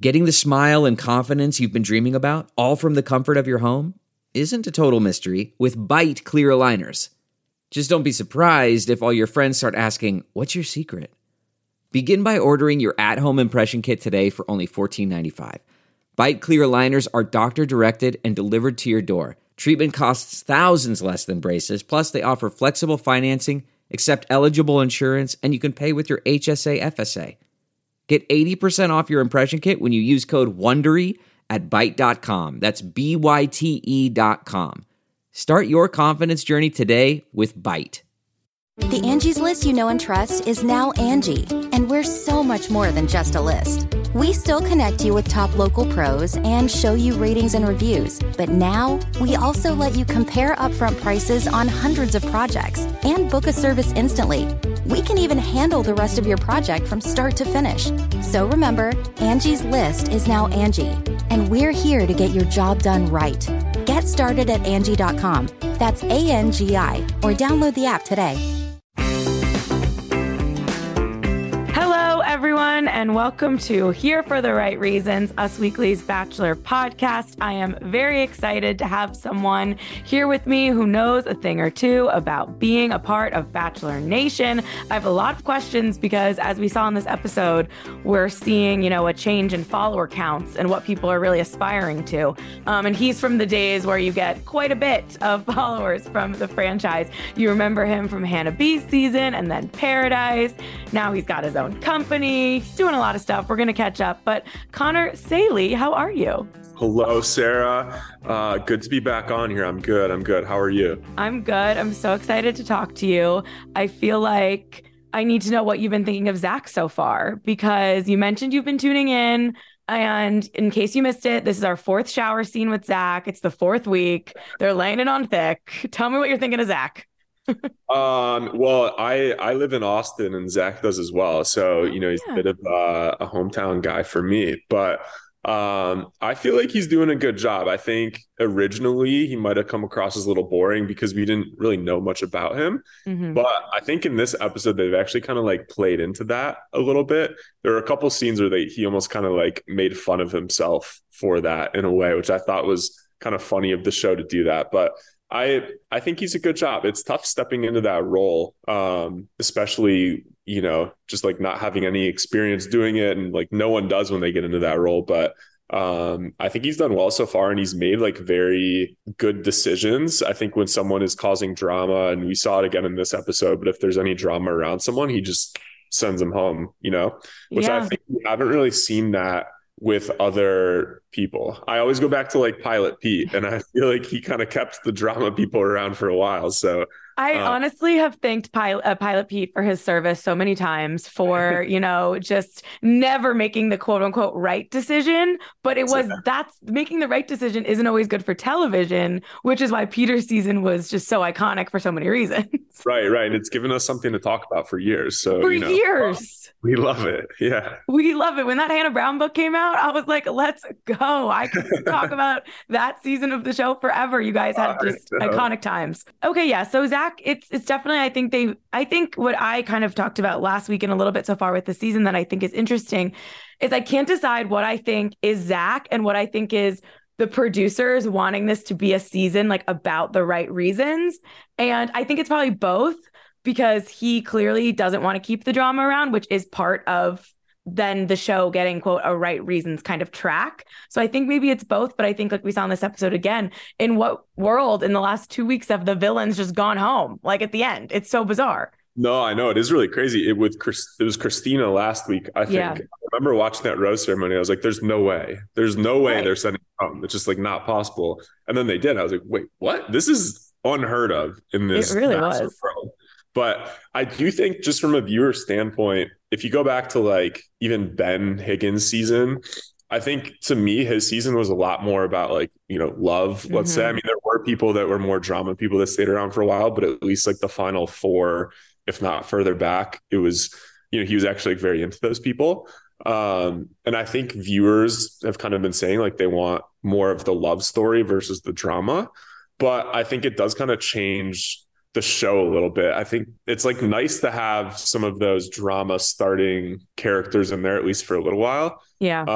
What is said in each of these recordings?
Getting the smile and confidence you've been dreaming about, all from the comfort of your home, isn't a total mystery with Byte clear aligners. Just don't be surprised if all your friends start asking, "What's your secret?" Begin by ordering your at-home impression kit today for only $14.95. Byte clear aligners are doctor-directed and delivered to your door. Treatment costs thousands less than braces, plus they offer flexible financing, accept eligible insurance, and you can pay with your HSA FSA. Get 80% off your impression kit when you use code WONDERY at Byte.com. That's BYTE.com. Start your confidence journey today with Byte. The Angie's List you know and trust is now Angie, and we're so much more than just a list. We still connect you with top local pros and show you ratings and reviews, but now we also let you compare upfront prices on hundreds of projects and book a service instantly. We can even handle the rest of your project from start to finish. So remember, Angie's List is now Angie, and we're here to get your job done right. Get started at Angie.com. That's ANGI, or download the app today. Hello, everyone, and welcome to Here for the Right Reasons, Us Weekly's Bachelor podcast. I am very excited to have someone here with me who knows a thing or two about being a part of Bachelor Nation. I have a lot of questions because, as we saw in this episode, we're seeing, a change in follower counts and what people are really aspiring to. And he's from the days where you get quite a bit of followers from the franchise. You remember him from Hannah B's season and then Paradise. Now he's got his own company. He's doing a lot of stuff. We're going to catch up. But Connor Saley, how are you? Hello, Sarah. Good to be back on here. I'm good. How are you? I'm good. I'm so excited to talk to you. I feel like I need to know what you've been thinking of Zach so far, because you mentioned you've been tuning in. And in case you missed it, this is our fourth shower scene with Zach. It's the fourth week. They're laying it on thick. Tell me what you're thinking of Zach. Well, I live in Austin and Zach does as well. So, he's a bit of a hometown guy for me, but I feel like he's doing a good job. I think originally he might have come across as a little boring because we didn't really know much about him. Mm-hmm. But I think in this episode, they've actually kind of like played into that a little bit. There were a couple scenes where he almost kind of like made fun of himself for that in a way, which I thought was kind of funny of the show to do that. But I think he's a good job. It's tough stepping into that role, especially, just like not having any experience doing it. And like no one does when they get into that role. But I think he's done well so far, and he's made like very good decisions. I think when someone is causing drama, and we saw it again in this episode, but if there's any drama around someone, he just sends them home, which I think we haven't really seen that with other people. I always go back to like Pilot Pete, and I feel like he kind of kept the drama people around for a while. So I honestly have thanked Pilot Pete for his service so many times for, just never making the quote unquote right decision. But that's making the right decision isn't always good for television, which is why Peter's season was just so iconic for so many reasons. Right. And it's given us something to talk about for years. So years. We love it. Yeah. We love it. When that Hannah Brown book came out, I was like, let's go. I could talk about that season of the show forever. You guys had just iconic times. Okay. Yeah. So Zach, it's definitely, I think what I kind of talked about last week and a little bit so far with the season that I think is interesting is I can't decide what I think is Zach and what I think is the producers wanting this to be a season like about the right reasons. And I think it's probably both, because he clearly doesn't want to keep the drama around, which is part of then the show getting, quote, a right reasons kind of track. So I think maybe it's both, but I think like we saw in this episode again, in what world in the last 2 weeks have the villains just gone home? Like at the end, it's so bizarre. No, I know. It is really crazy. It was Christina last week, I think. Yeah. I remember watching that rose ceremony. I was like, there's no way. There's no way they're sending them home. It's just like not possible. And then they did. I was like, wait, what? This is unheard of in this really was world. But I do think just from a viewer standpoint, if you go back to like even Ben Higgins' season, I think to me, his season was a lot more about like, love, let's say. I mean, there were people that were more drama people that stayed around for a while, but at least like the final four, if not further back, it was, he was actually like very into those people. And I think viewers have kind of been saying like they want more of the love story versus the drama. But I think it does kind of change the show a little bit. I think it's like nice to have some of those drama starting characters in there, at least for a little while. Yeah.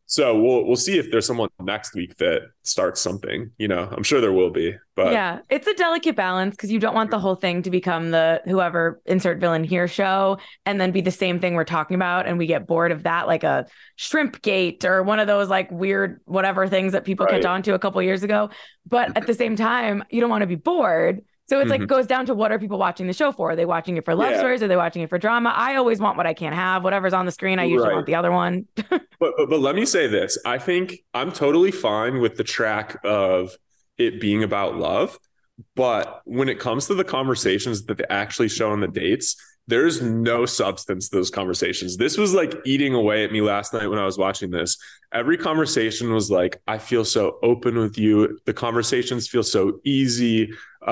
So we'll see if there's someone next week that starts something. I'm sure there will be. But yeah, it's a delicate balance because you don't want the whole thing to become the whoever insert villain here show and then be the same thing we're talking about. And we get bored of that, like a shrimp gate or one of those like weird whatever things that people catch on to a couple years ago. But at the same time, you don't want to be bored. So it's like it goes down to what are people watching the show for? Are they watching it for love stories? Are they watching it for drama? I always want what I can't have. Whatever's on the screen, I usually want the other one. but let me say this. I think I'm totally fine with the track of it being about love. But when it comes to the conversations that they actually show on the dates, there's no substance to those conversations. This was like eating away at me last night when I was watching this. Every conversation was like, I feel so open with you. The conversations feel so easy.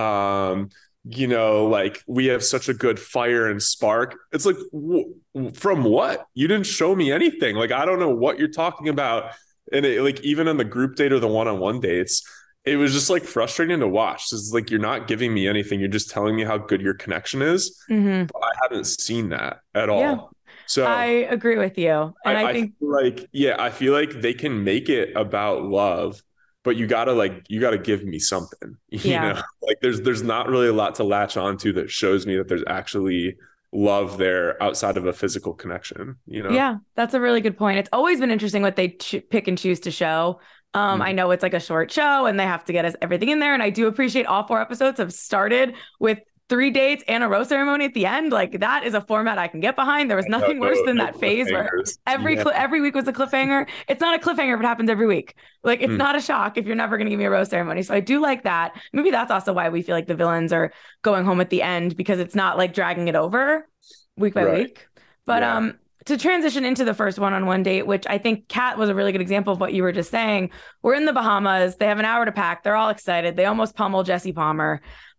Like we have such a good fire and spark. It's like, from what? You didn't show me anything. Like, I don't know what you're talking about. And like, even on the group date or the one-on-one dates, it was just like frustrating to watch. It's like, you're not giving me anything. You're just telling me how good your connection is. But I haven't seen that at all. Yeah. So I agree with you. And I think I feel like they can make it about love, but you gotta give me something, like there's not really a lot to latch onto that shows me that there's actually love there outside of a physical connection, Yeah, that's a really good point. It's always been interesting what they pick and choose to show. I know it's like a short show and they have to get us everything in there. And I do appreciate all 4 episodes have started with 3 dates and a rose ceremony at the end. Like that is a format I can get behind. There was nothing worse than that phase where every week was a cliffhanger. It's not a cliffhanger if it happens every week. Like it's not a shock if you're never going to give me a rose ceremony. So I do like that. Maybe that's also why we feel like the villains are going home at the end because it's not like dragging it over week by week. But to transition into the first one-on-one date, which I think Kat was a really good example of what you were just saying. We're in the Bahamas. They have an hour to pack. They're all excited. They almost pummel Jesse Palmer.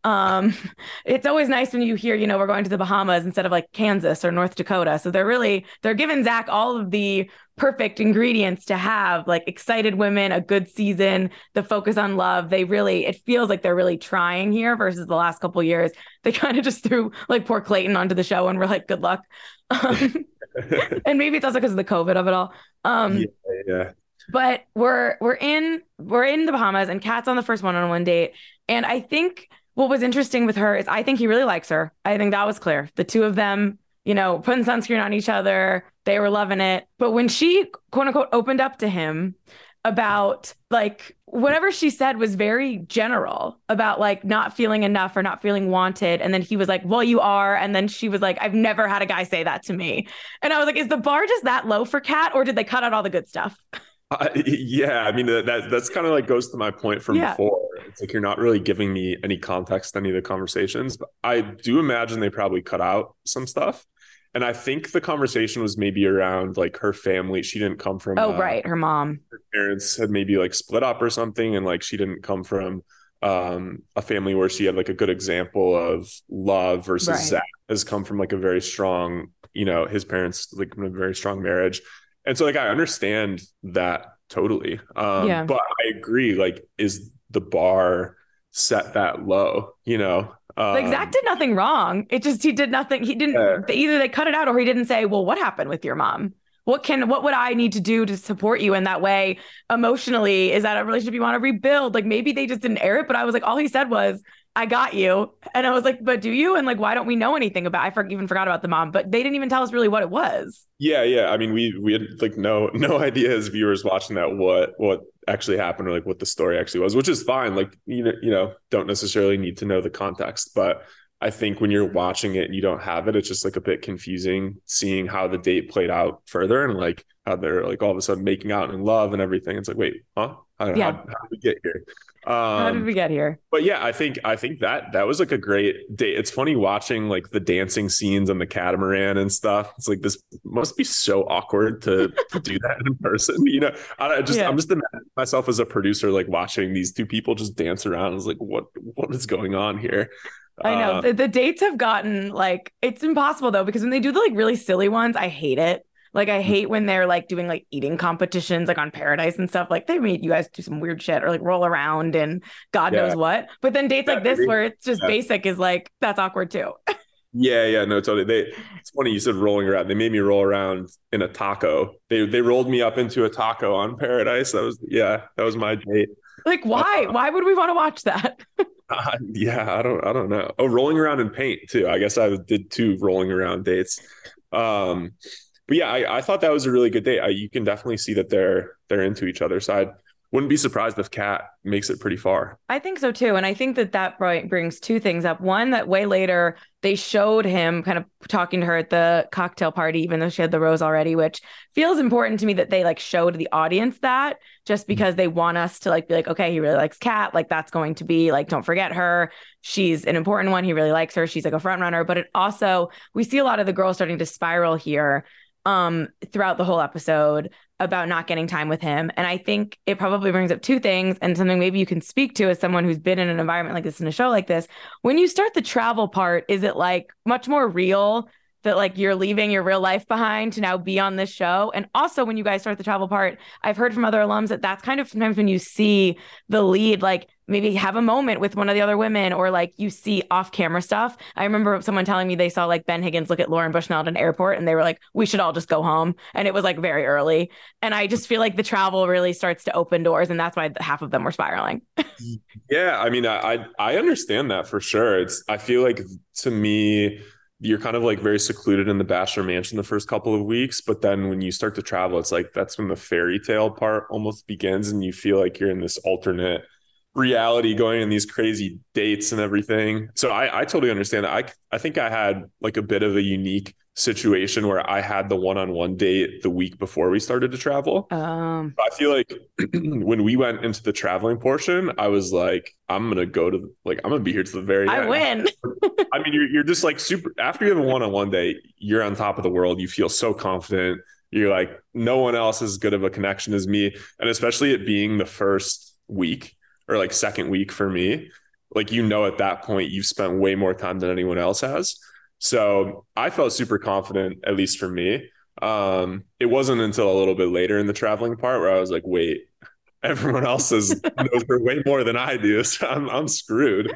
It's always nice when you hear, we're going to the Bahamas instead of like Kansas or North Dakota. So they're giving Zach all of the perfect ingredients to have like excited women, a good season, the focus on love. It feels like they're really trying here versus the last couple of years. They kind of just threw like poor Clayton onto the show and we're like, good luck. And maybe it's also because of the COVID of it all. But we're in the Bahamas and Kat's on the first one-on-one date. And I think what was interesting with her is I think he really likes her. I think that was clear. The two of them, putting sunscreen on each other, they were loving it. But when she, quote unquote, opened up to him about like whatever she said was very general about like not feeling enough or not feeling wanted. And then he was like, well, you are. And then she was like, I've never had a guy say that to me. And I was like, is the bar just that low for Kat or did they cut out all the good stuff? I mean, that's kind of like goes to my point from before. It's like, you're not really giving me any context to any of the conversations, but I do imagine they probably cut out some stuff. And I think the conversation was maybe around like her family. She didn't come from, her mom, her parents had maybe like split up or something. And like, she didn't come from a family where she had like a good example of love versus Zach has come from like a very strong, his parents like in a very strong marriage. And so like, I understand that totally. But I agree. Like, is the bar set that low, like Zach did nothing wrong. It just, he did nothing. He didn't, either they cut it out or he didn't say, well, what happened with your mom? What would I need to do to support you in that way emotionally? Is that a relationship you want to rebuild? Like maybe they just didn't air it, but I was like, all he said was, I got you. And I was like, but do you? And like, why don't we know anything about, even forgot about the mom, but they didn't even tell us really what it was. Yeah. I mean, we had like no idea as viewers watching that, what actually happened or like what the story actually was, which is fine. Like, don't necessarily need to know the context, but I think when you're watching it and you don't have it, it's just like a bit confusing seeing how the date played out further and like how they're like all of a sudden making out in love and everything. It's like, wait, huh? How did we get here? How did we get here? But yeah, I think that was like a great date. It's funny watching like the dancing scenes on the catamaran and stuff. It's like, this must be so awkward to do that in person. I'm just imagining myself as a producer, like watching these two people just dance around. I was like, what is going on here? I know the dates have gotten like, it's impossible though, because when they do the like really silly ones, I hate it. Like, I hate when they're like doing like eating competitions, like on Paradise and stuff. Like they made you guys do some weird shit or like roll around and God knows what. But then dates like this, where it's just basic, is like, that's awkward too. Yeah, no, totally. It's funny you said rolling around. They made me roll around in a taco. They rolled me up into a taco on Paradise. That was my date. Like, why? Why would we want to watch that? Yeah, I don't know. Oh, rolling around in paint too. I guess I did 2 rolling around dates. But yeah, I thought that was a really good date. You can definitely see that they're into each other. So I wouldn't be surprised if Kat makes it pretty far. I think so too. And I think that brings 2 things up. One, that way later they showed him kind of talking to her at the cocktail party, even though she had the rose already, which feels important to me that they like showed the audience that, just because they want us to like be like, okay, he really likes Kat. Like that's going to be like, don't forget her. She's an important one. He really likes her. She's like a front runner. But it also, we see a lot of the girls starting to spiral here throughout the whole episode about not getting time with him. And I think it probably brings up 2 things, and something maybe you can speak to as someone who's been in an environment like this, in a show like this. When you start the travel part, is it like much more real that like you're leaving your real life behind to now be on this show? And also when you guys start the travel part, I've heard from other alums that that's kind of sometimes when you see the lead, like maybe have a moment with one of the other women, or like you see off camera stuff. I remember someone telling me they saw like Ben Higgins look at Lauren Bushnell at an airport and they were like, we should all just go home. And it was like very early. And I just feel like the travel really starts to open doors, and that's why half of them were spiraling. Yeah, I mean, I understand that for sure. I feel like, to me, you're kind of like very secluded in the Bachelor Mansion the first couple of weeks, but then when you start to travel, it's like that's when the fairy tale part almost begins, and you feel like you're in this alternate reality going on these crazy dates and everything. So I totally understand that. I think I had like a bit of a unique situation where I had the one-on-one date the week before we started to travel. I feel like when we went into the traveling portion, I was like, I'm gonna be here to the very end. I win. I mean, you're just like super. After you have a one-on-one date, you're on top of the world. You feel so confident. You're like, no one else is as good of a connection as me. And especially it being the first week, or like second week for me, like, at that point you've spent way more time than anyone else has. So I felt super confident, at least for me. It wasn't until a little bit later in the traveling part where I was like, wait, everyone else knows her way more than I do. So I'm screwed.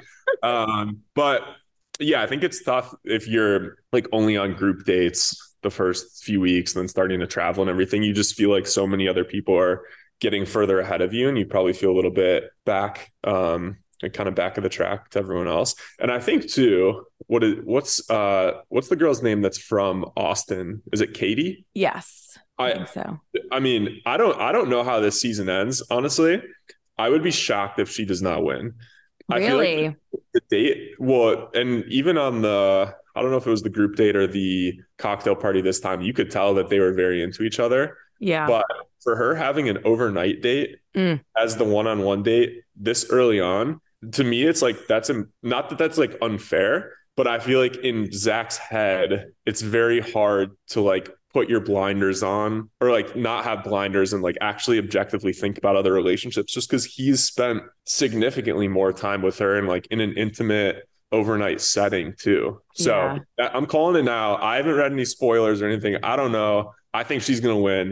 But yeah, I think it's tough if you're like only on group dates the first few weeks and then starting to travel and everything. You just feel like so many other people are getting further ahead of you, and you probably feel a little bit back, kind of back of the track to everyone else. And I think too, what's the girl's name that's from Austin? Is it Katie? Yes, I think so. I mean, I don't know how this season ends, honestly. I would be shocked if she does not win. Really? I feel like the date, well, and even on I don't know if it was the group date or the cocktail party this time, you could tell that they were very into each other. Yeah. But for her having an overnight date as the one-on-one date this early on, to me, it's like, not that that's like unfair, but I feel like in Zach's head, it's very hard to like put your blinders on, or like not have blinders and like actually objectively think about other relationships, just because he's spent significantly more time with her and like in an intimate overnight setting too. So yeah. I'm calling it now. I haven't read any spoilers or anything. I don't know. I think she's going to win.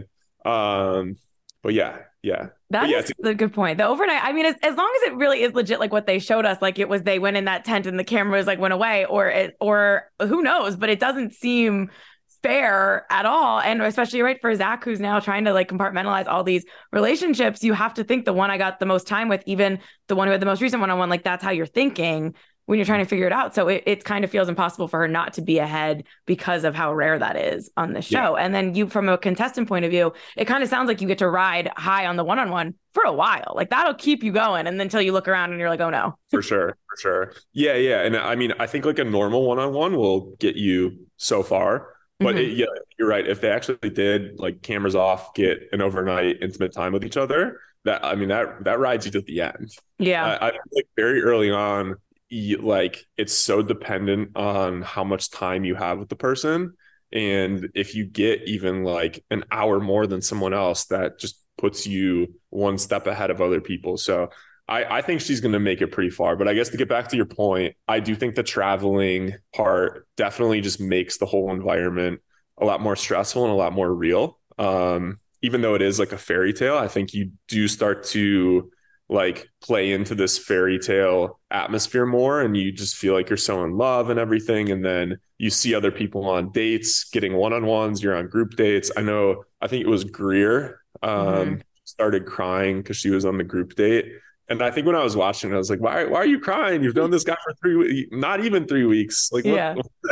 But yeah. That's a good point. The overnight, I mean, as long as it really is legit, like what they showed us, like it was, they went in that tent and the cameras like went away, or who knows, but it doesn't seem fair at all. And especially right for Zach, who's now trying to like compartmentalize all these relationships, you have to think the one I got the most time with, even the one who had the most recent one-on-one, like that's how you're thinking when you're trying to figure it out. So it kind of feels impossible for her not to be ahead because of how rare that is on this show. Yeah. And then you, from a contestant point of view, it kind of sounds like you get to ride high on the one-on-one for a while. Like that'll keep you going. And then until you look around and you're like, oh no. For sure. Yeah. And I mean, I think like a normal one-on-one will get you so far. But yeah, you're right. If they actually did like cameras off, get an overnight intimate time with each other, that rides you to the end. Yeah. I like very early on, like it's so dependent on how much time you have with the person, and if you get even like an hour more than someone else, that just puts you one step ahead of other people. So I think she's going to make it pretty far. But I guess to get back to your point, I do think the traveling part definitely just makes the whole environment a lot more stressful and a lot more real. Even though it is like a fairy tale, I think you do start to like play into this fairy tale atmosphere more, and you just feel like you're so in love and everything. And then you see other people on dates, getting one-on-ones, you're on group dates. I think it was Greer started crying because she was on the group date. And I think when I was watching, I was like, why are you crying? You've known this guy for 3 weeks, not even 3 weeks. Like, yeah.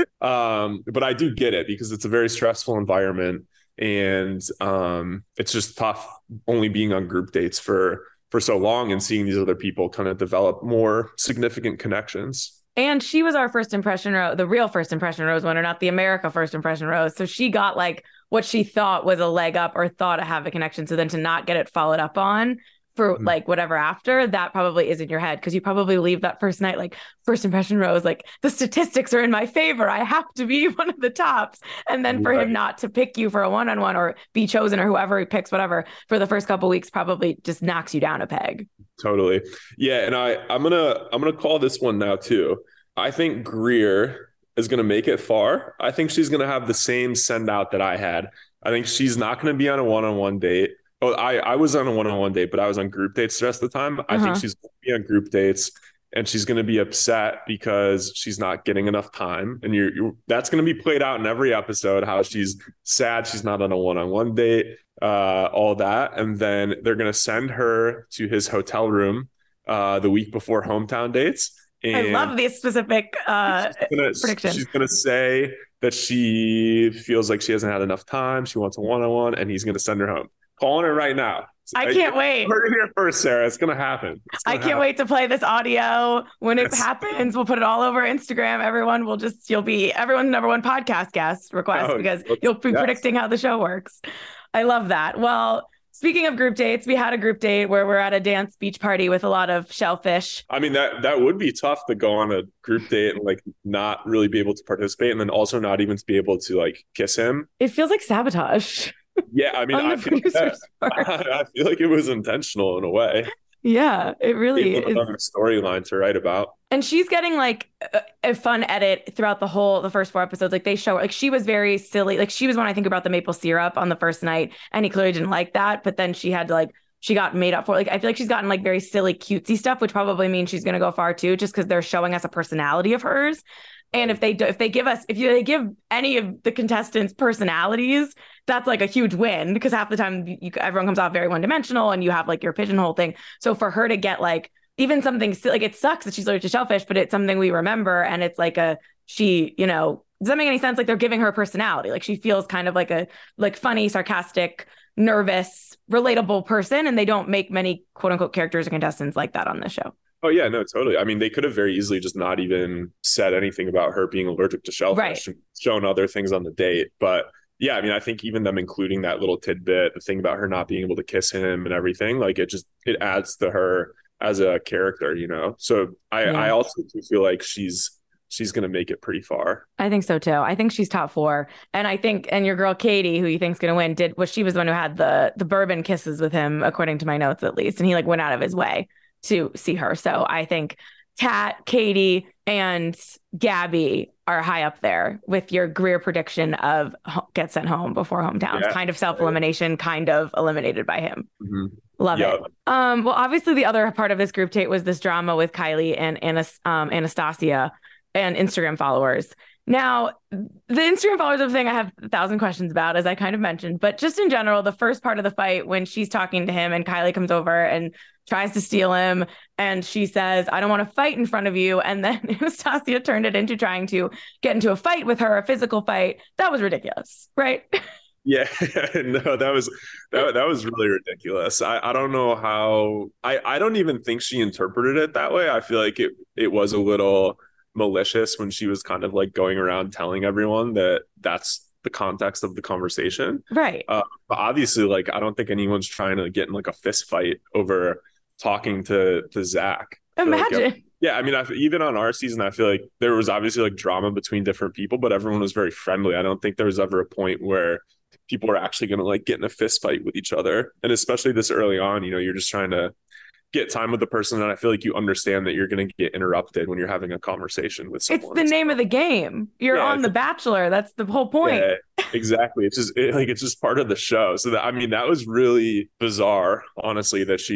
But I do get it because it's a very stressful environment, and it's just tough only being on group dates for so long and seeing these other people kind of develop more significant connections. And she was our first impression, the real first impression Rose winner, not the America first impression Rose. So she got like what she thought was a leg up or thought to have a connection. So then to not get it followed up on for like whatever after, that probably is in your head, because you probably leave that first night like, first impression Rose, like the statistics are in my favor, I have to be one of the tops. And then for him not to pick you for a one-on-one or be chosen, or whoever he picks, whatever, for the first couple of weeks probably just knocks you down a peg. Totally. Yeah. And I'm gonna call this one now too. I think Greer is gonna make it far. I think she's gonna have the same send out that I had. I think she's not gonna be on a one-on-one date. Oh, I was on a one-on-one date, but I was on group dates the rest of the time. I think she's going to be on group dates, and she's going to be upset because she's not getting enough time. And that's going to be played out in every episode, how she's sad she's not on a one-on-one date, all that. And then they're going to send her to his hotel room the week before hometown dates. And I love these specific predictions. She's going to say that she feels like she hasn't had enough time. She wants a one-on-one, and he's going to send her home. Calling it right now. I can't wait. Heard it here first, Sarah. It's going to happen. I can't wait to play this audio when it happens. We'll put it all over Instagram. You'll be everyone's number one podcast guest request because you'll be predicting how the show works. I love that. Well, speaking of group dates, we had a group date where we're at a dance beach party with a lot of shellfish. I mean, that would be tough to go on a group date and like not really be able to participate, and then also not even to be able to like kiss him. It feels like sabotage. Yeah, I mean, I feel like it was intentional in a way. Yeah, it really is. A storyline to write about. And she's getting like a fun edit throughout the first 4 episodes. Like they show, like she was very silly. Like she was one I think about the maple syrup on the first night, and he clearly didn't like that. But then she had to like, she got made up for. Like I feel like she's gotten like very silly, cutesy stuff, which probably means she's gonna go far too, just because they're showing us a personality of hers. And if they give any of the contestants personalities, that's like a huge win, because half the time everyone comes off very one-dimensional and you have like your pigeonhole thing. So for her to get like even something like, it sucks that she's allergic to shellfish, but it's something we remember, and it's like does that make any sense? Like they're giving her personality. Like she feels kind of like a funny, sarcastic, nervous, relatable person, and they don't make many quote unquote characters or contestants like that on this show. Oh, yeah, no, totally. I mean, they could have very easily just not even said anything about her being allergic to shellfish and shown other things on the date. But yeah, I mean, I think even them including that little tidbit, the thing about her not being able to kiss him and everything, like it adds to her as a character, So I also do feel like she's going to make it pretty far. I think so too. I think she's top 4. And your girl Katie, who you think's going to win, she was the one who had the bourbon kisses with him, according to my notes at least. And he like went out of his way to see her. So I think Kat, Katie, and Gabby are high up there with your Greer prediction of get sent home before hometowns. Yeah. Kind of self-elimination, kind of eliminated by him. Mm-hmm. Love it. Well, obviously the other part of this group date was this drama with Kylie and Anastasia and Instagram followers. Now, the Instagram followers of the thing I have 1,000 questions about, as I kind of mentioned, but just in general, the first part of the fight when she's talking to him and Kylie comes over and tries to steal him, and she says, I don't want to fight in front of you. And then Anastasia turned it into trying to get into a fight with her, a physical fight. That was ridiculous, right? Yeah, no, that was really ridiculous. I don't know how, I don't even think she interpreted it that way. I feel like it was a little malicious when she was kind of like going around telling everyone that that's the context of the conversation. Right. But obviously, like, I don't think anyone's trying to get in like a fist fight over talking to Zach. Imagine. Like, yeah, I mean, even on our season, I feel like there was obviously like drama between different people, but everyone was very friendly. I don't think there was ever a point where people were actually going to like get in a fist fight with each other. And especially this early on, you're just trying to get time with the person, and I feel like you understand that you're going to get interrupted when you're having a conversation with someone. It's the name of the game. You're on The Bachelor. That's the whole point. Yeah, exactly. It's just part of the show. So that was really bizarre, honestly, that she just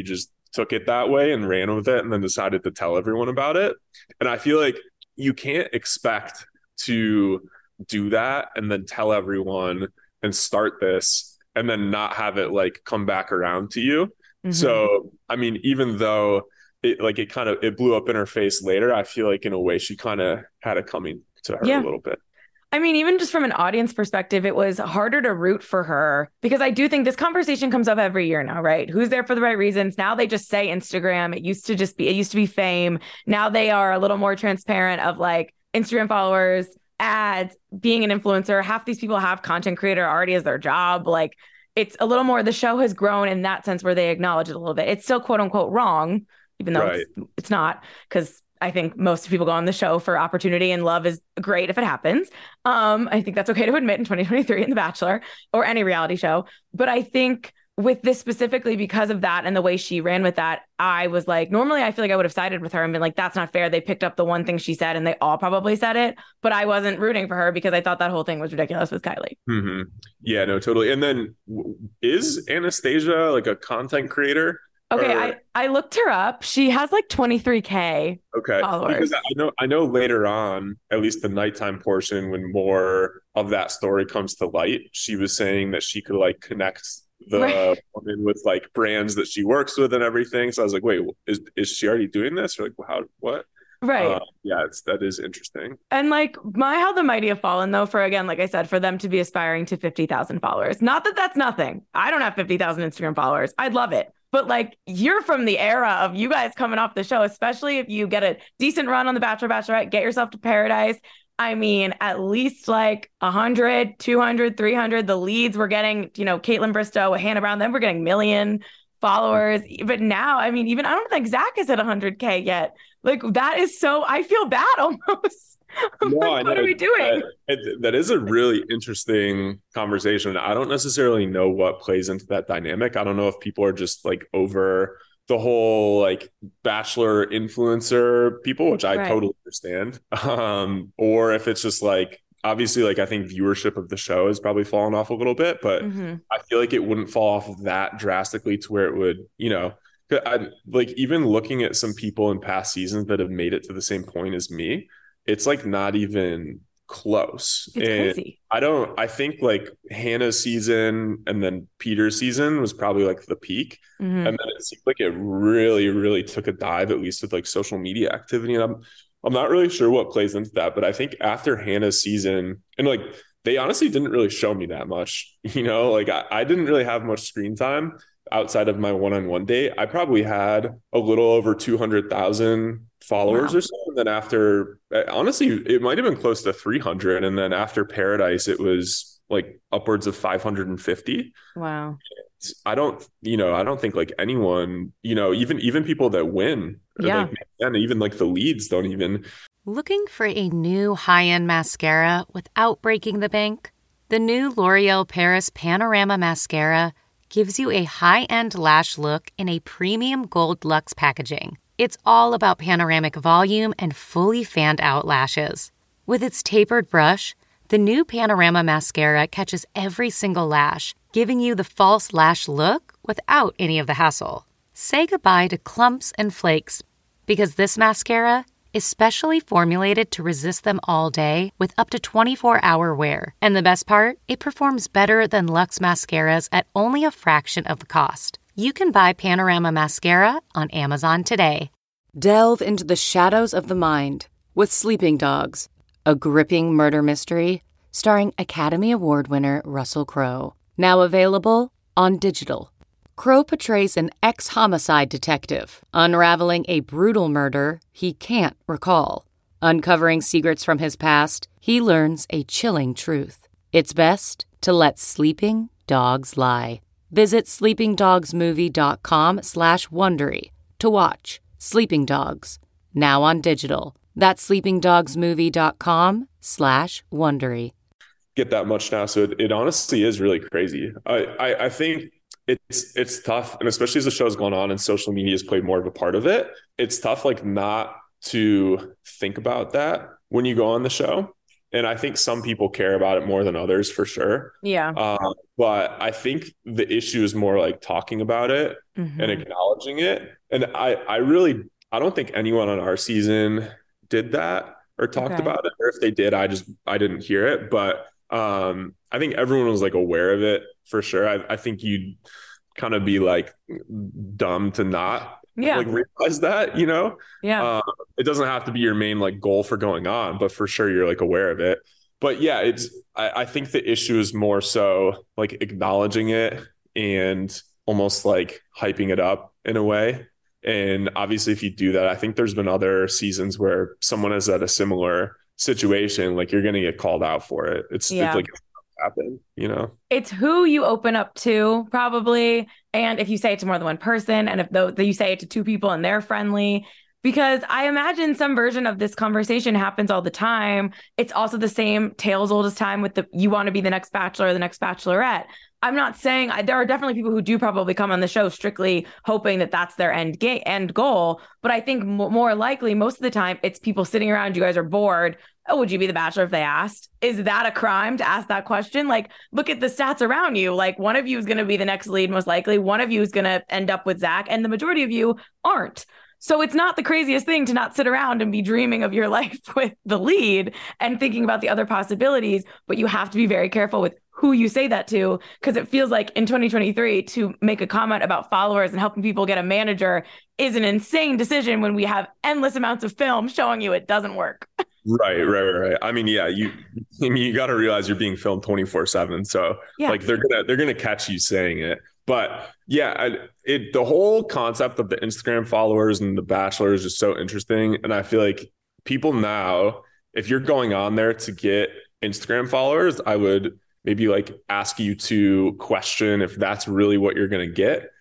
took it that way and ran with it and then decided to tell everyone about it. And I feel like you can't expect to do that and then tell everyone and start this and then not have it like come back around to you. Mm-hmm. So, I mean, even though it blew up in her face later, I feel like in a way she kind of had it coming to her a little bit. I mean, even just from an audience perspective, it was harder to root for her because I do think this conversation comes up every year now, right? Who's there for the right reasons? Now they just say Instagram. It used to be fame. Now they are a little more transparent of like Instagram followers, ads, being an influencer. Half these people have content creator already as their job. Like it's a little more, the show has grown in that sense where they acknowledge it a little bit. It's still quote unquote wrong, even though it's not, because I think most people go on the show for opportunity and love is great if it happens. I think that's okay to admit in 2023 in The Bachelor or any reality show. But I think with this specifically because of that and the way she ran with that, I was like, normally I feel like I would have sided with her and been like, that's not fair. They picked up the one thing she said and they all probably said it. But I wasn't rooting for her because I thought that whole thing was ridiculous with Kylie. Mm-hmm. Yeah, no, totally. And then is Anastasia like a content creator? Okay, I looked her up. She has like 23K followers. Because I know later on, at least the nighttime portion, when more of that story comes to light, she was saying that she could like connect the woman with like brands that she works with and everything. So I was like, wait, is she already doing this? Or like, what? Right. Yeah, that is interesting. And like how the mighty have fallen though, for again, like I said, for them to be aspiring to 50,000 followers. Not that that's nothing. I don't have 50,000 Instagram followers. I'd love it. But like you're from the era of you guys coming off the show, especially if you get a decent run on The Bachelor, Bachelorette, get yourself to Paradise. I mean, at least like 100, 200, 300. The leads were getting, Caitlin Bristowe, Hannah Brown, then we're getting million followers. But now, I mean, even I don't think Zach is at 100K yet. Like that is so, I feel bad almost. No, like, what are we doing? That is a really interesting conversation. I don't necessarily know what plays into that dynamic. I don't know if people are just like over the whole like Bachelor influencer people, which I totally understand. Or if it's just like, obviously, like I think viewership of the show has probably fallen off a little bit, but I feel like it wouldn't fall off that drastically to where it would, like even looking at some people in past seasons that have made it to the same point as me, it's like not even close. It's crazy. I think like Hannah's season and then Peter's season was probably like the peak. And then it seemed like it really, really took a dive, at least with like social media activity. And I'm not really sure what plays into that, but I think after Hannah's season, and like they honestly didn't really show me that much, like I didn't really have much screen time outside of my one-on-one date. I probably had a little over 200,000 followers or so. And then after, honestly, it might have been close to 300. And then after Paradise, it was like upwards of 550. Wow. I don't think like anyone, even people that win, like, and even like the leads don't even. Looking for a new high-end mascara without breaking the bank? The new L'Oreal Paris Panorama Mascara gives you a high-end lash look in a premium gold luxe packaging. It's all about panoramic volume and fully fanned-out lashes. With its tapered brush, the new Panorama Mascara catches every single lash, giving you the false lash look without any of the hassle. Say goodbye to clumps and flakes, because this mascara is specially formulated to resist them all day with up to 24-hour wear. And the best part? It performs better than Luxe mascaras at only a fraction of the cost. You can buy Panorama Mascara on Amazon today. Delve into the shadows of the mind with Sleeping Dogs, a gripping murder mystery starring Academy Award winner Russell Crowe. Now available on digital. Crowe portrays an ex-homicide detective unraveling a brutal murder he can't recall. Uncovering secrets from his past, he learns a chilling truth. It's best to let sleeping dogs lie. Visit sleepingdogsmovie.com/Wondery to watch Sleeping Dogs, now on digital. That's sleepingdogsmovie.com/Wondery. Get that much now. So it honestly is really crazy. I think it's tough, and especially as the show's gone on and social media has played more of a part of it, it's tough like not to think about that when you go on the show. And I think some people care about it more than others for sure. Yeah. But I think the issue is more like talking about it and acknowledging it. And I don't think anyone on our season did that or talked about it. Or if they did, I didn't hear it. But I think everyone was like aware of it for sure. I think you'd kind of be like dumb to not like realize that, you know? Yeah. It doesn't have to be your main like goal for going on, but for sure you're like aware of it. But yeah, I think the issue is more so like acknowledging it and almost like hyping it up in a way. And obviously if you do that, I think there's been other seasons where someone is at a similar situation, like you're going to get called out for it. It's like happen, you know? It's who you open up to probably. And if you say it to more than one person, and if you say it to two people and they're friendly, because I imagine some version of this conversation happens all the time. It's also the same tale as old as time with you want to be the next bachelor or the next bachelorette. I'm not saying there are definitely people who do probably come on the show strictly hoping that that's their end goal. But I think more likely most of the time it's people sitting around. You guys are bored. Oh, would you be the bachelor if they asked? Is that a crime to ask that question? Like, look at the stats around you. Like, one of you is going to be the next lead, most likely. One of you is going to end up with Zach, and the majority of you aren't. So it's not the craziest thing to not sit around and be dreaming of your life with the lead and thinking about the other possibilities. But you have to be very careful with who you say that to, because it feels like in 2023 to make a comment about followers and helping people get a manager is an insane decision when we have endless amounts of film showing you it doesn't work. Right. I mean, yeah, you got to realize you're being filmed 24/7. So like they're gonna catch you saying it. But yeah, the whole concept of the Instagram followers and the Bachelor is just so interesting. And I feel like people now, if you're going on there to get Instagram followers, I would maybe like ask you to question if that's really what you're going to get.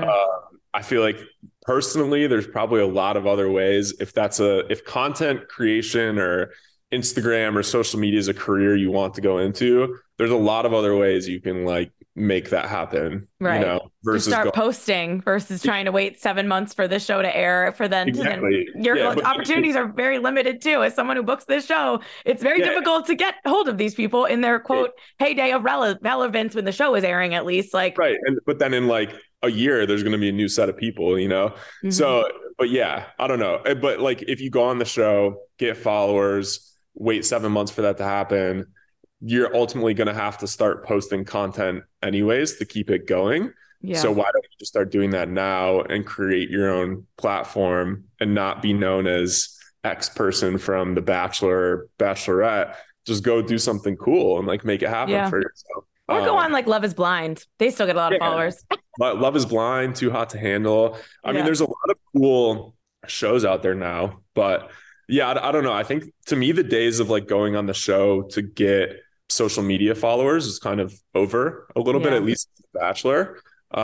I feel like personally, there's probably a lot of other ways. If content creation or Instagram or social media is a career you want to go into, there's a lot of other ways you can like make that happen. Right. You know, versus start posting versus trying to wait 7 months for the show to air for then your opportunities are very limited too. As someone who books this show, it's very difficult to get hold of these people in their quote heyday of relevance when the show is airing, at least. Like but then in like a year there's going to be a new set of people, you know. So but yeah, I don't know, but like if you go on the show, get followers, wait 7 months for that to happen, you're ultimately going to have to start posting content anyways to keep it going. So why don't you just start doing that now and create your own platform and not be known as X person from The Bachelor or Bachelorette? Just go do something cool and like make it happen for yourself. Or go on like Love is Blind. They still get a lot of followers. Love is Blind, Too Hot to Handle. I mean, there's a lot of cool shows out there now, but yeah, I don't know. I think to me, the days of like going on the show to get social media followers is kind of over a little bit, at least The Bachelor.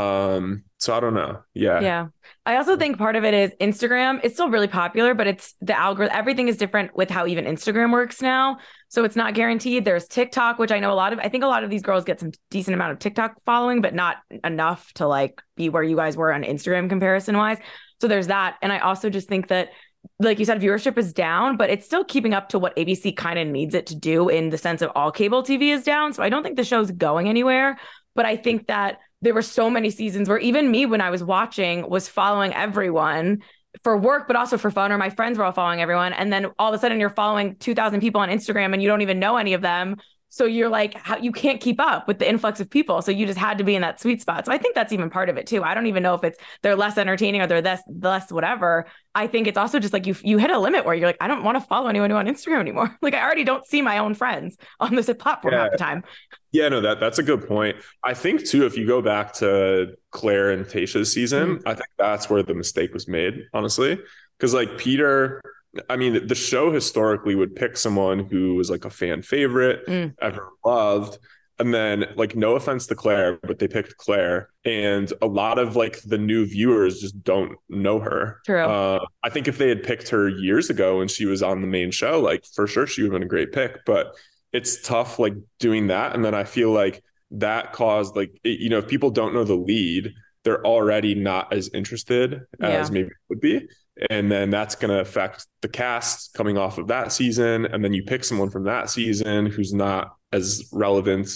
So I don't know. Yeah. I also think part of it is Instagram. It's still really popular, but it's the algorithm. Everything is different with how even Instagram works now. So it's not guaranteed. There's TikTok, which I know I think a lot of these girls get some decent amount of TikTok following, but not enough to like be where you guys were on Instagram comparison wise. So there's that. And I also just think that, like you said, viewership is down, but it's still keeping up to what ABC kind of needs it to do in the sense of all cable TV is down. So I don't think the show's going anywhere, but I think that there were so many seasons where even me, when I was watching, was following everyone for work, but also for fun, or my friends were all following everyone. And then all of a sudden you're following 2,000 people on Instagram and you don't even know any of them. So you're like, you can't keep up with the influx of people. So you just had to be in that sweet spot. So I think that's even part of it too. I don't even know if they're less entertaining or they're less whatever. I think it's also just like you hit a limit where you're like, I don't want to follow anyone new on Instagram anymore. Like I already don't see my own friends on this platform half the time. Yeah, no, that's a good point. I think too, if you go back to Claire and Tayshia's season, I think that's where the mistake was made, honestly. Because like Peter, I mean, the show historically would pick someone who was like a fan favorite, everyone loved. And then like, no offense to Claire, but they picked Claire. And a lot of like the new viewers just don't know her. True. I think if they had picked her years ago when she was on the main show, like for sure she would have been a great pick. But it's tough like doing that. And then I feel like that caused like, if people don't know the lead, they're already not as interested as maybe it would be. And then that's going to affect the cast coming off of that season. And then you pick someone from that season who's not as relevant.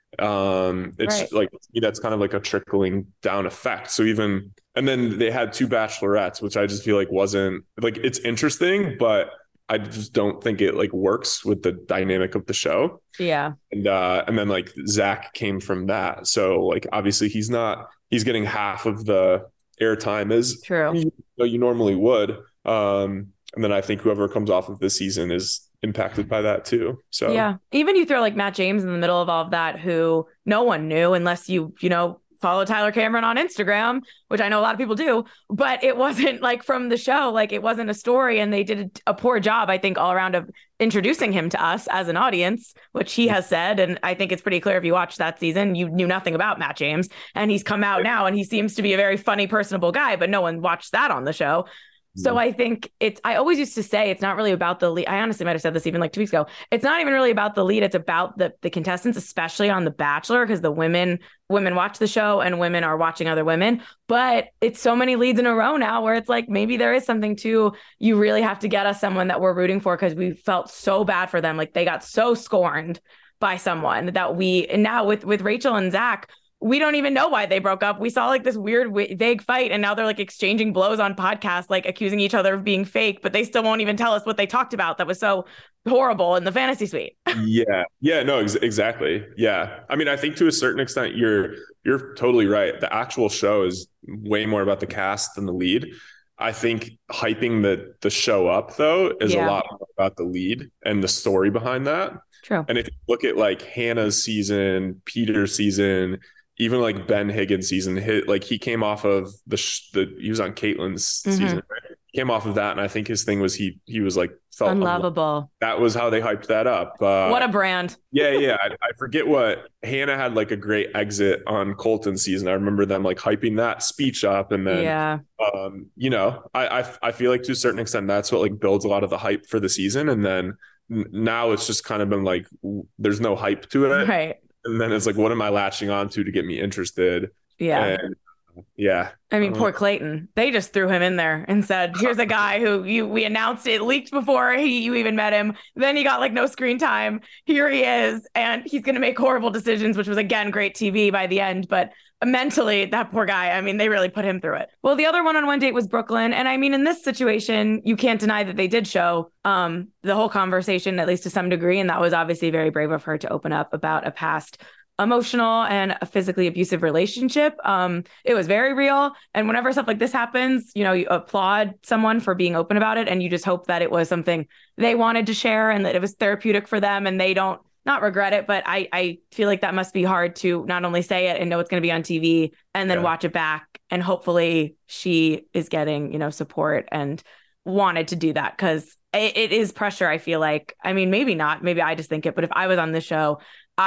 It's like, that's kind of like a trickling down effect. So and then they had 2 bachelorettes, which I just feel like wasn't like, it's interesting, but I just don't think it like works with the dynamic of the show. Yeah. And then like Zach came from that. So like, obviously he's getting half of the airtime as you normally would. And then I think whoever comes off of this season is impacted by that too. So yeah, even you throw like Matt James in the middle of all of that, who no one knew unless you follow Tyler Cameron on Instagram, which I know a lot of people do, but it wasn't like from the show, like it wasn't a story, and they did a poor job, I think, all around of introducing him to us as an audience, which he has said. And I think it's pretty clear if you watched that season, you knew nothing about Matt James, and he's come out now and he seems to be a very funny, personable guy, but no one watched that on the show. So I think I always used to say it's not really about the lead. I honestly might have said this even like 2 weeks ago. It's not even really about the lead. It's about the contestants, especially on The Bachelor, because the women watch the show and women are watching other women. But it's so many leads in a row now where it's like, maybe there is something to, you really have to get us someone that we're rooting for, because we felt so bad for them. Like they got so scorned by someone that and now with Rachel and Zach, we don't even know why they broke up. We saw like this weird vague fight, and now they're like exchanging blows on podcasts, like accusing each other of being fake, but they still won't even tell us what they talked about that was so horrible in the fantasy suite. No, exactly. Yeah. I mean, I think to a certain extent, you're totally right. The actual show is way more about the cast than the lead. I think hyping the show up though is a lot more about the lead and the story behind that. True. And if you look at like Hannah's season, Peter's season, even like Ben Higgins' season, he came off of he was on Caitlyn's season, right? He came off of that, and I think his thing was he was like felt unlovable. That was how they hyped that up. What a brand! Yeah. I forget what Hannah had, like a great exit on Colton's season. I remember them like hyping that speech up, and then I feel like to a certain extent that's what like builds a lot of the hype for the season, and then now it's just kind of been like there's no hype to it, right? And then it's like, what am I latching on to get me interested? Yeah. And yeah. I mean, poor Clayton. They just threw him in there and said, here's a guy who we announced it leaked before you even met him. Then he got like no screen time. Here he is. And he's going to make horrible decisions, which was, again, great TV by the end. But mentally, that poor guy, I mean, they really put him through it. Well, the other one-on-one date was Brooklyn. And I mean, in this situation, you can't deny that they did show the whole conversation, at least to some degree. And that was obviously very brave of her to open up about a past emotional and a physically abusive relationship. It was very real. And whenever stuff like this happens, you applaud someone for being open about it. And you just hope that it was something they wanted to share and that it was therapeutic for them and they don't not regret it. But I feel like that must be hard to not only say it and know it's going to be on TV and then watch it back. And hopefully she is getting, support and wanted to do that, because it is pressure. I feel like, I mean, maybe not, maybe I just think it, but if I was on this show,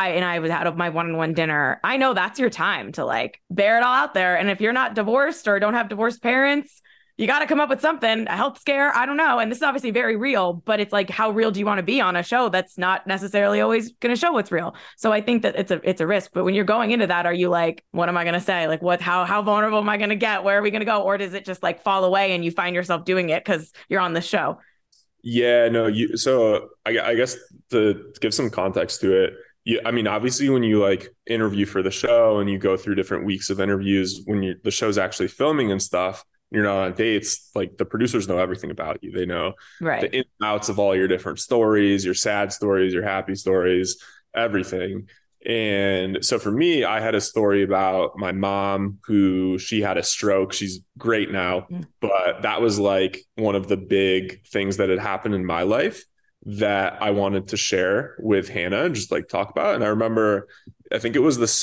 I was out of my one-on-one dinner, I know that's your time to like bear it all out there. And if you're not divorced or don't have divorced parents, you got to come up with something, a health scare. I don't know. And this is obviously very real, but it's like, how real do you want to be on a show that's not necessarily always going to show what's real? So I think that it's a risk. But when you're going into that, are you like, what am I going to say? Like, how vulnerable am I going to get? Where are we going to go? Or does it just like fall away and you find yourself doing it because you're on the show? Yeah, no. So I guess to give some context to it, I mean, obviously, when you like interview for the show and you go through different weeks of interviews, when the show's actually filming and stuff, you're not on dates, like the producers know everything about you. They know the ins and outs of all your different stories, your sad stories, your happy stories, everything. And so for me, I had a story about my mom she had a stroke. She's great now, but that was like one of the big things that had happened in my life that I wanted to share with Hannah and just like talk about. And I remember, I think it was the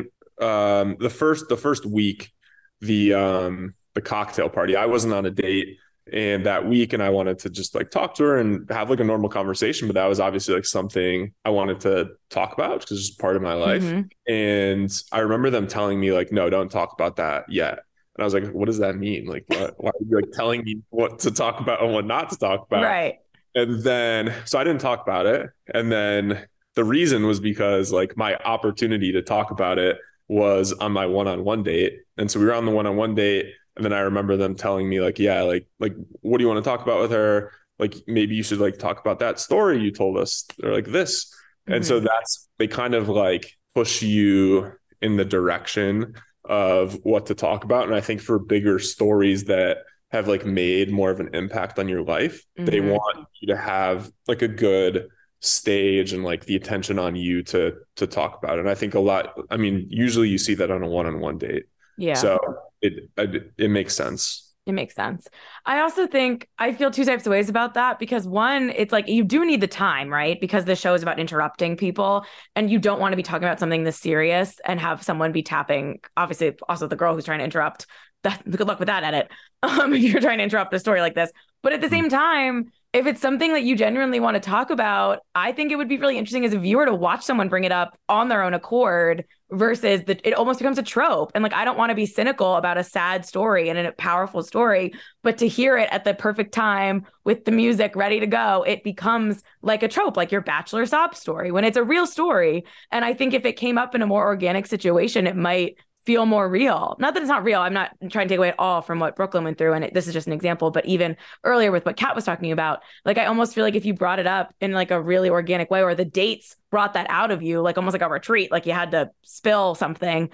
first week, the cocktail party, I wasn't on a date and that week, and I wanted to just like talk to her and have like a normal conversation. But that was obviously like something I wanted to talk about because it's just part of my life. And I remember them telling me like, no, don't talk about that yet. And I was like, what does that mean? Like, why are you like telling me what to talk about and what not to talk about? Right. And then, so I didn't talk about it. And then the reason was because like my opportunity to talk about it was on my one-on-one date. And so we were on the one-on-one date. And then I remember them telling me like, yeah, like, what do you want to talk about with her? Like, maybe you should like talk about that story you told us, or like this. And so they kind of like push you in the direction of what to talk about. And I think for bigger stories that have like made more of an impact on your life, they want you to have like a good stage and like the attention on you to talk about it. And I think usually you see that on a one-on-one date. Yeah. So it makes sense. It makes sense. I also think I feel two types of ways about that, because one, it's like you do need the time, right? Because the show is about interrupting people, and you don't want to be talking about something this serious and have someone be tapping. Obviously, also the girl who's trying to interrupt. Good luck with that edit. If you're trying to interrupt a story like this. But at the same time, if it's something that you genuinely want to talk about, I think it would be really interesting as a viewer to watch someone bring it up on their own accord versus it almost becomes a trope. And like, I don't want to be cynical about a sad story and a powerful story, but to hear it at the perfect time with the music ready to go, it becomes like a trope, like your Bachelor sob story when it's a real story. And I think if it came up in a more organic situation, it might feel more real. Not that it's not real. I'm not trying to take away at all from what Brooklyn went through. And this is just an example, but even earlier with what Kat was talking about, like, I almost feel like if you brought it up in like a really organic way, or the dates brought that out of you, like almost like a retreat, like you had to spill something,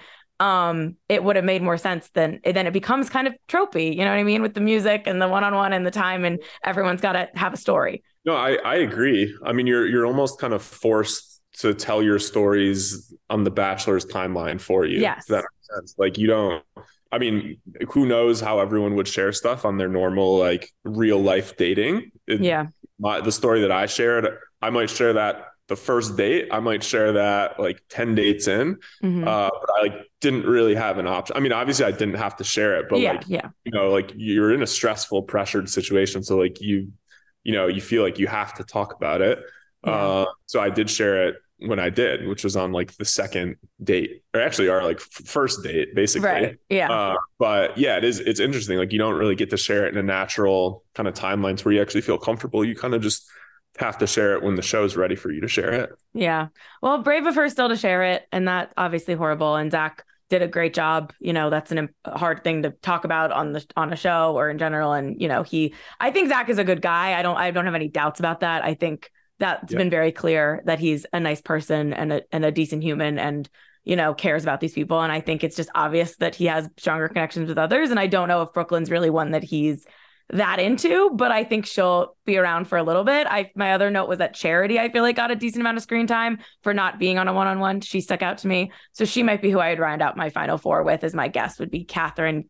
it would have made more sense then it becomes kind of tropey, you know what I mean? With the music and the one-on-one and the time, and everyone's got to have a story. No, I agree. I mean, you're almost kind of forced to tell your stories on the Bachelor's timeline for you. Yes. If that makes sense. Like, you don't, I mean, who knows how everyone would share stuff on their normal, like, real life dating. The story that I shared, I might share that the first date. I might share that like 10 dates in. But I like didn't really have an option. I mean, obviously I didn't have to share it, but you know, like, you're in a stressful, pressured situation. So like, you feel like you have to talk about it. So I did share it when I did, which was on like the second date, or actually our like first date, basically. Right. Yeah. But yeah, it's interesting. Like, you don't really get to share it in a natural kind of timelines where you actually feel comfortable. You kind of just have to share it when the show's ready for you to share it. Yeah. Well, brave of her still to share it. And that's obviously horrible. And Zach did a great job. You know, that's a hard thing to talk about on a show or in general. And, you know, I think Zach is a good guy. I don't have any doubts about that. I think that's been very clear that he's a nice person and a decent human, and, you know, cares about these people. And I think it's just obvious that he has stronger connections with others. And I don't know if Brooklyn's really one that he's that into, but I think she'll be around for a little bit. My other note was that Charity, I feel like, got a decent amount of screen time for not being on a one-on-one. She stuck out to me. So she might be who I'd round out my final four with, as my guess would be Kat,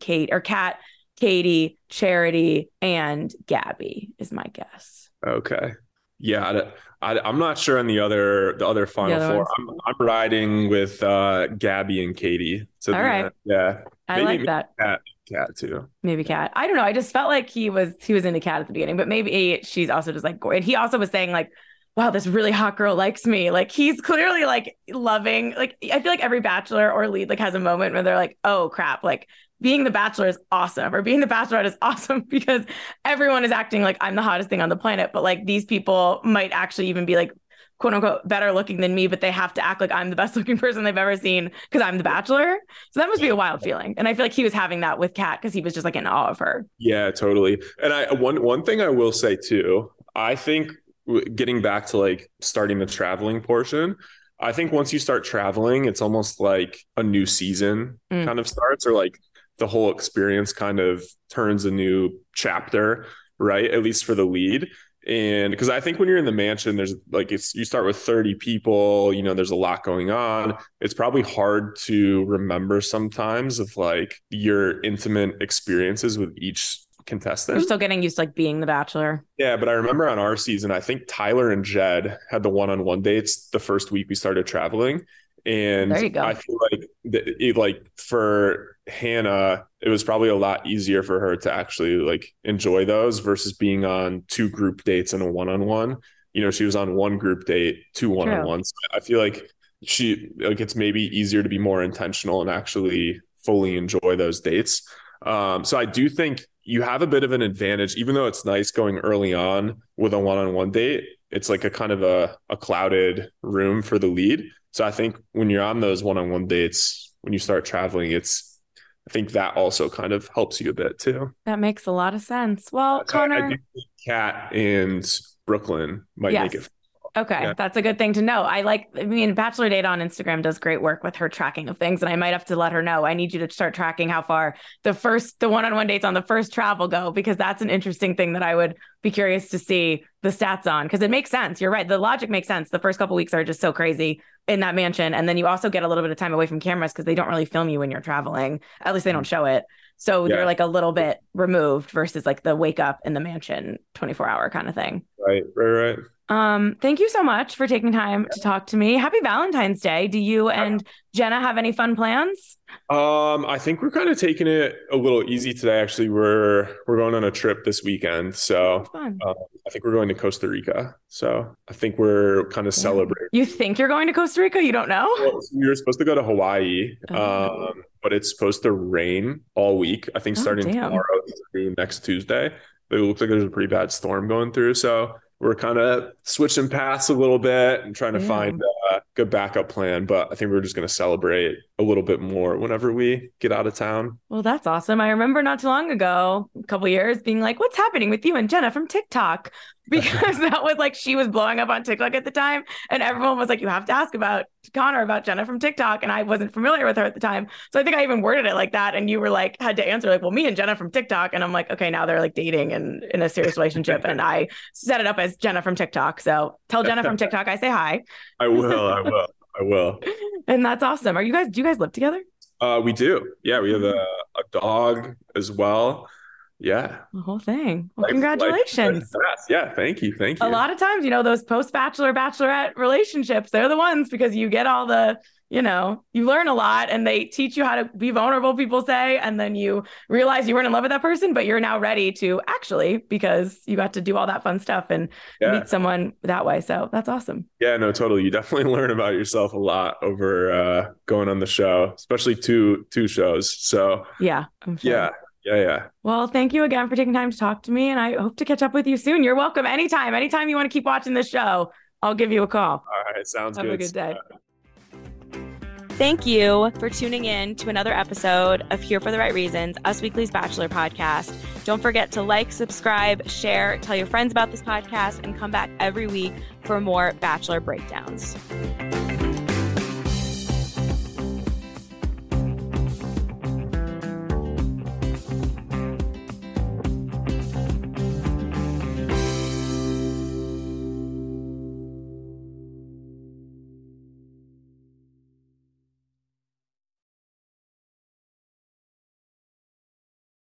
Katie, Charity, and Gabby is my guess. Okay. Yeah, I'm not sure on the other final four. I'm riding with Gabby and Katie. So all right. I like that. Kat too. Maybe Kat. I don't know. I just felt like he was into Kat at the beginning, but maybe she's also just like, and he also was saying like, wow, this really hot girl likes me. Like, he's clearly like loving, like, I feel like every Bachelor or lead like has a moment where they're like, oh crap, like, being the Bachelor is awesome, or being the Bachelorette is awesome, because everyone is acting like I'm the hottest thing on the planet. But like, these people might actually even be like, quote unquote, better looking than me, but they have to act like I'm the best looking person they've ever seen because I'm the Bachelor. So that must be a wild feeling. And I feel like he was having that with Kat because he was just like in awe of her. Yeah, totally. And one thing I will say too, I think getting back to like starting the traveling portion, I think once you start traveling, it's almost like a new season kind of starts, or like the whole experience kind of turns a new chapter, right? At least for the lead. And because I think when you're in the mansion, there's like, you start with 30 people, you know, there's a lot going on. It's probably hard to remember sometimes of like your intimate experiences with each contestant. You're still getting used to like being the Bachelor. Yeah, but I remember on our season, I think Tyler and Jed had the one-on-one dates the first week we started traveling. And there you go. I feel like for Hannah, it was probably a lot easier for her to actually like enjoy those versus being on two group dates and a one-on-one. You know, she was on one group date, two one-on-ones. I feel like it's maybe easier to be more intentional and actually fully enjoy those dates. So I do think you have a bit of an advantage, even though it's nice going early on with a one-on-one date. It's like a kind of a clouded room for the lead. So I think when you're on those one-on-one dates, when you start traveling, I think that also kind of helps you a bit too. That makes a lot of sense. Well, Connor, I do think Kat and Brooklyn might make it. Okay, yeah. That's a good thing to know. Bachelor Data on Instagram does great work with her tracking of things, and I might have to let her know. I need you to start tracking how far the one-on-one dates on the first travel go, because that's an interesting thing that I would be curious to see the stats on, because it makes sense. You're right. The logic makes sense. The first couple weeks are just so crazy in that mansion, and then you also get a little bit of time away from cameras because they don't really film you when you're traveling. At least they don't show it. So you're like a little bit removed versus like the wake up in the mansion 24-hour kind of thing. Right. Thank you so much for taking time to talk to me. Happy Valentine's Day. Do you and Jenna have any fun plans? I think we're kind of taking it a little easy today. Actually, we're going on a trip this weekend. So I think we're going to Costa Rica. So I think we're kind of celebrating. You think you're going to Costa Rica? You don't know? Well, we were supposed to go to Hawaii, but it's supposed to rain all week. I think starting tomorrow through next Tuesday. It looks like there's a pretty bad storm going through. So we're kind of switching paths a little bit and trying to find a good backup plan. But I think we're just going to celebrate a little bit more whenever we get out of town. Well, that's awesome. I remember not too long ago, a couple of years, being like, what's happening with you and Jenna from TikTok? Because that was like, she was blowing up on TikTok at the time. And everyone was like, you have to ask about Connor, about Jenna from TikTok. And I wasn't familiar with her at the time. So I think I even worded it like that. And you were like, had to answer like, well, me and Jenna from TikTok. And I'm like, okay, now they're like dating and in a serious relationship. And I set it up as Jenna from TikTok. So tell Jenna from TikTok I say hi. I will. And that's awesome. Do you guys live together? We do. Yeah, we have a dog as well. Yeah. The whole thing. Well, congratulations. Yeah, thank you. A lot of times, those post-bachelor, bachelorette relationships, they're the ones, because you get all the, you learn a lot and they teach you how to be vulnerable, people say, and then you realize you weren't in love with that person, but you're now ready to actually, because you got to do all that fun stuff and meet someone that way. So that's awesome. Yeah, no, totally. You definitely learn about yourself a lot over going on the show, especially two shows. So yeah, I'm sure. Yeah. Well, thank you again for taking time to talk to me, and I hope to catch up with you soon. You're welcome anytime. Anytime you want to keep watching this show, I'll give you a call. All right. Sounds good. Have a good day. Thank you for tuning in to another episode of Here for the Right Reasons, Us Weekly's Bachelor podcast. Don't forget to like, subscribe, share, tell your friends about this podcast, and come back every week for more Bachelor breakdowns.